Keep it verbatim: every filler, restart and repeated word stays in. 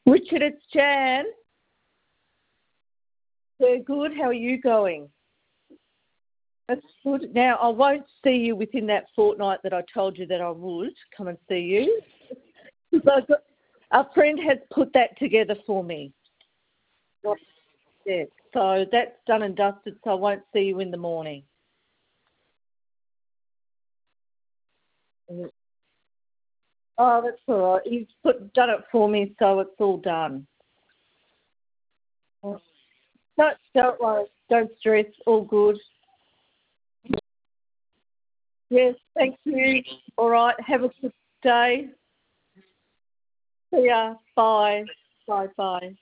Richard, it's Jan. We're good. How are you going? That's good. Now, I won't see you within that fortnight that I told you that I would come and see you. But a friend has put that together for me. Yeah. So that's done and dusted, so I won't see you in the morning. Oh, that's all right. He's put done it for me, so it's all done. No, don't worry. Don't stress. All good. Yes, thank you. All right. Have a good day. See ya. Bye. Bye. Bye.